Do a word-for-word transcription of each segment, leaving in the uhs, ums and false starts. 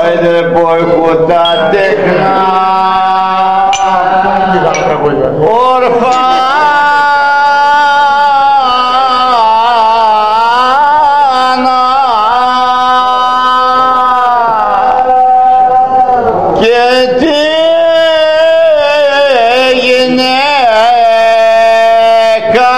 Άιντε που έχουν τα τέκνα ορφάνα και τι γυναίκα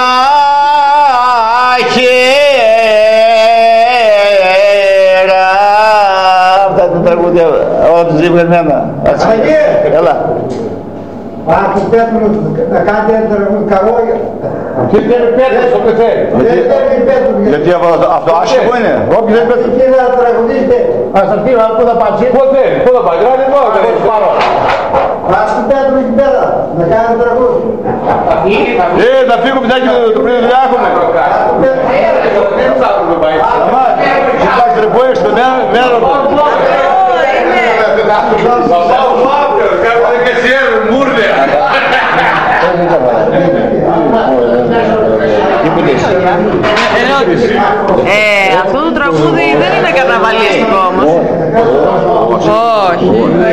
χέρα. Αυτά τα τραγούδια όλα τους ζευγανμένα. Έλα. Άκου Πέτρο να κάνει ένα τραγούδι καλό. Τι θέλει Πέτρος στο πεθέρι. Γιατί αυτό άσχημο είναι. Όποιος δεν πέτρος. Τι θα τραγουδίσετε. Ας θα πει πού θα πάει. Πού θέλει, πού θα πάει. Γράφει εδώ, δεν έχει πάρω. Άκου Πέτρο εκεί πέρα να κάνει ένα τραγούδι. Ε, να φύγουμε πιτάκι το πριν δουλειά έχουμε. Κοιτάξτε ρε που έχεις το μέρο. Ε, αυτό το τραγούδι δεν είναι καταβαλιστικό όμως. Όχι.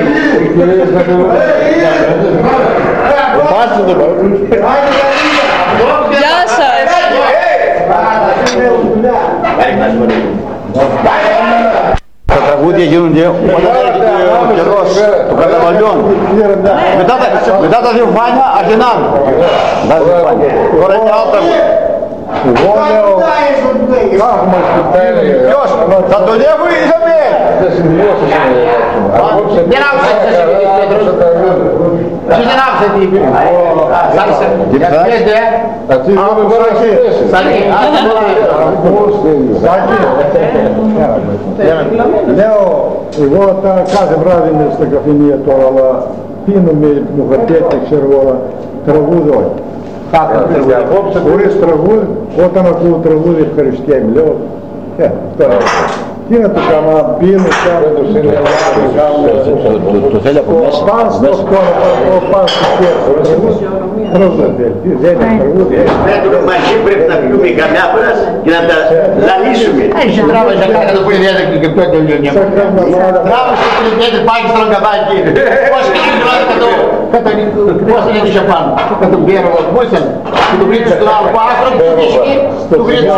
Γεια σας. Τα τραγούδια γίνονται όταν έρχεται ο καιρός των καταβαλιών. Μετά τα δύο φάνια αρχινάνε. Τώρα είναι άλλο τραγούδι. Εγώ λέω, έχουμε σπιτέλη. Ποιος, θα τον έχω ή θα πει. Δεν συμβιώσεις είναι. Δεν άκουσα τι θα συμβεί, Πέτρος. Εσύ δεν άκουσα τι είπε. Αυτή είναι η Σάκη. Σάκη. Λέω, εγώ κάθε βράδυ είμαι στα καφενεία τώρα, αλλά πίνουμε μουχατέκια, ξέρω όλα, τραγούδι όχι. Χωρίς τραγούδι, όταν ακούω τραγούδι ευχαριστιέμαι, λέω, ε, τώρα, τι να το κάνω, πίνω, κάνω, το Το θέλει από μέσα. πάνω στο σκόνο, πάνω στο κέρδο, τραγούδι, δεν είναι τραγούδι. Πέτρο, μαζί πρέπει να πιούμε καμιά φορά και να τα λαλήσουμε. Έχει τράβαζα κάτι το που είναι διάδεκτη και πέτω λιονιά. Τράβαζα το λιονιά, πάει στο καμπάκι. Πώς είναι το πώς είναι και πάνω. Θα τον πιέρω, πώς είναι. Και το βρίσκεις στον άλλο άστρο και το βρίσκεις. Το βρίσκεις.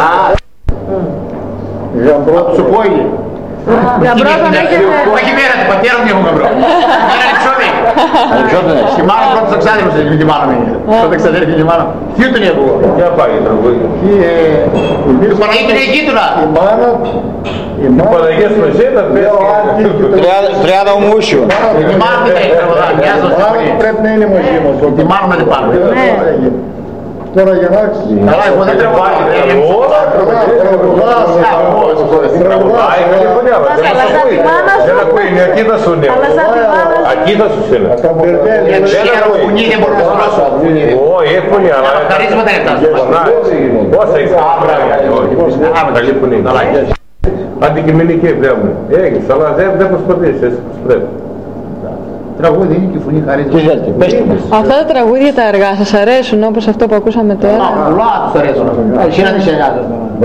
Γαμπρό Σου πόγει. Γαμπρό τον έχετε. Όχι μέρα του πατέρα μου έχω γαμπρό. Μέρα Αλεξόδη. Αλεξόδη. Και μάνα πρώτος εξάδελφος είναι και μάνα μου. Πρώτα εξαδέλφη και μάνα. Ποιο τον έχω. Για πάει τραγούδι. Του Παναγίου τον Αιγύτουνα. Η μάνα, η μάνα, Παναγίας Μεσένα, Τριάδα ομούσιου. Τη μάνα μου δεν έχει τραγουδά. πρέπει να είναι μαζί μας. Τη μάνα μου δεν πάρω. Τώρα για να άξεις. Καλά, εγώ δεν τραγουδάω. Δεν ακούει, είναι ακίδα σου είναι. Ακίδα σου είναι. Ξέρω κουνί δεν μπορώ να στρώσω. Όχι, έχει κουνί, αλλά... Χαρίσματα είναι αυτά. Πόσα έχεις καλή κουνί. Αντικειμενική βλέπουμε. Έχεις, αλλά δεν προσπαθείς, έτσι πως πρέπει. Τραγούδι είναι και η φωνή χαρίσματα. Τι θέλετε, πέστε μας. Αυτά τα τραγούδια τα αργά σας αρέσουν όπως αυτό που ακούσαμε τώρα? Πολλά τους αρέσουν. Εσύ να της Ελλάδας.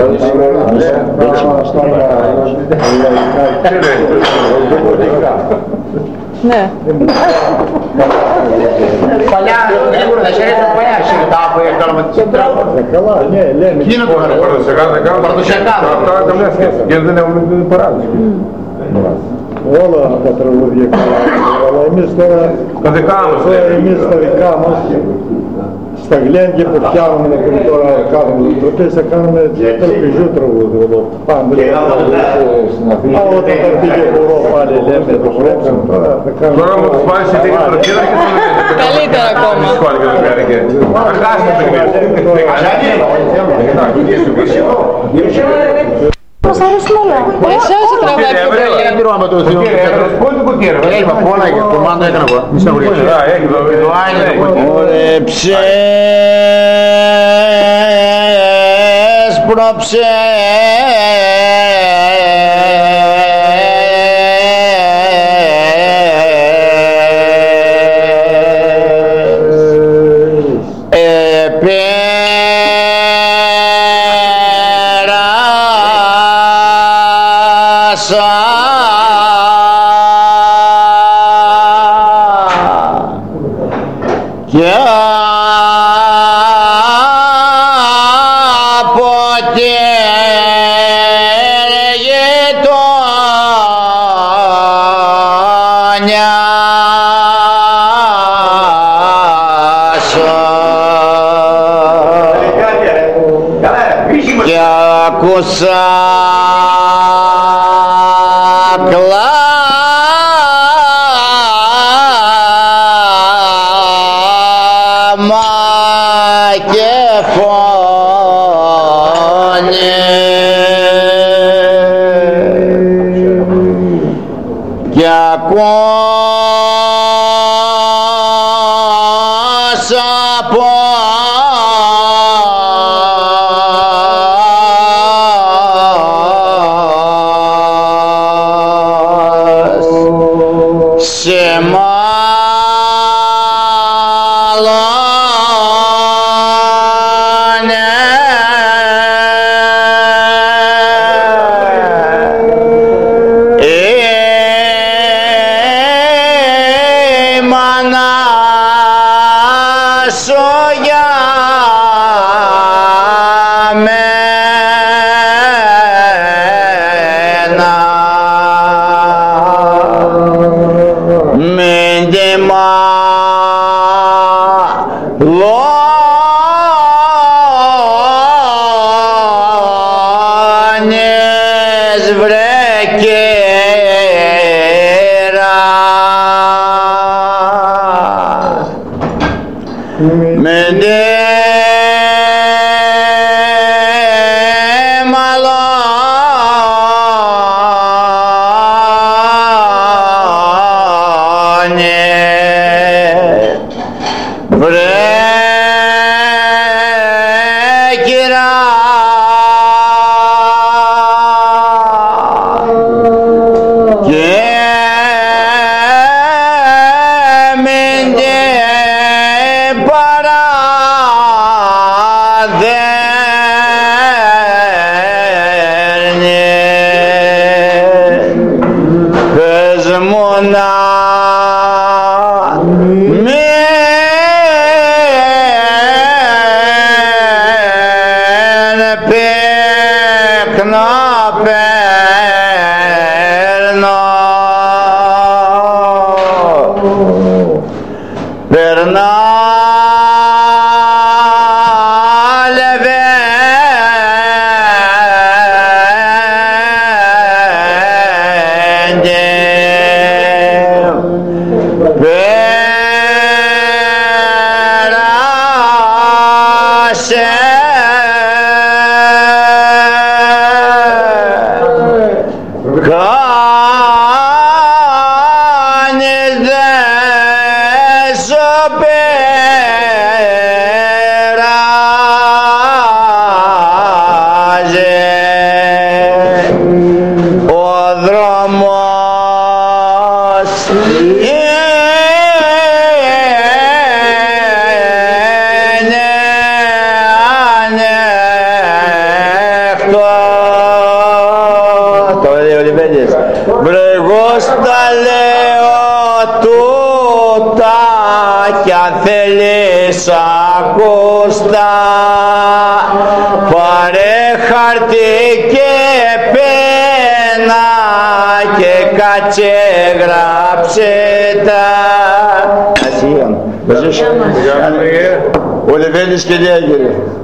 Ναι. Παλιά, σίγουρα θα σε αρέσουν παλιά. Σίγουρα που έκαναμε τις τραγούδια. Καλά, ναι, λέμε. Τι είναι το χαρό. Παραδοσιακά. Αυτά καμιά σχέση. Και δεν έχουμε την παράδοση. Όλα τα τραγούδια καλά, αλλά εμείς τώρα, Τα δικά μας. εμείς τα δικά μας, στα γλέντια που φτιάχνουμε να πούμε τώρα κάνουμε τροπές, θα κάνουμε τραπεζιού τραγούδι εδώ πάντα. Α, όταν θα πήγε μπορώ πάλι λέμε το χρέψαμε τώρα θα κάνουμε. Τώρα μου τους πάει σε τέτοια τροχίδα και στον Καλύτερα ακόμα. δύσκολα και δεν πιάνει και... Αν χάσει το παιχνίδι. Μας αρέσουν όλα. Εσάς η τραγούδια που Για να τηρώ άμα το θείο. Πού είναι το κουτίρο. Έλειπα πολλά και το μάντο έκανα εγώ. Μη σταγουρίες. Έχει το Ωρεψες προψες επέρασα κι ακόμη από σε μάλλονε η μάνα σου για μένα μην τη μαλώνεις βρε κυρά, μην τη μαλώνεις βρε κυρά, και μην τη παραδέρνεις, πες μου να μην πέκνα παίρνω, περνά λεβέντε πέρασε κάνεις δεν σου πέρασε ο δρόμος είναι ανοιχτός. Το λέει ο Λιβέντης. Βρε εγώ στα λέω τούτα κι αν θέλεις ακούστα, πάρε χαρτί και πένα και κάτσε γράψε τα. Ασίαν. Ο Λιβέντης και λέει, κύριε.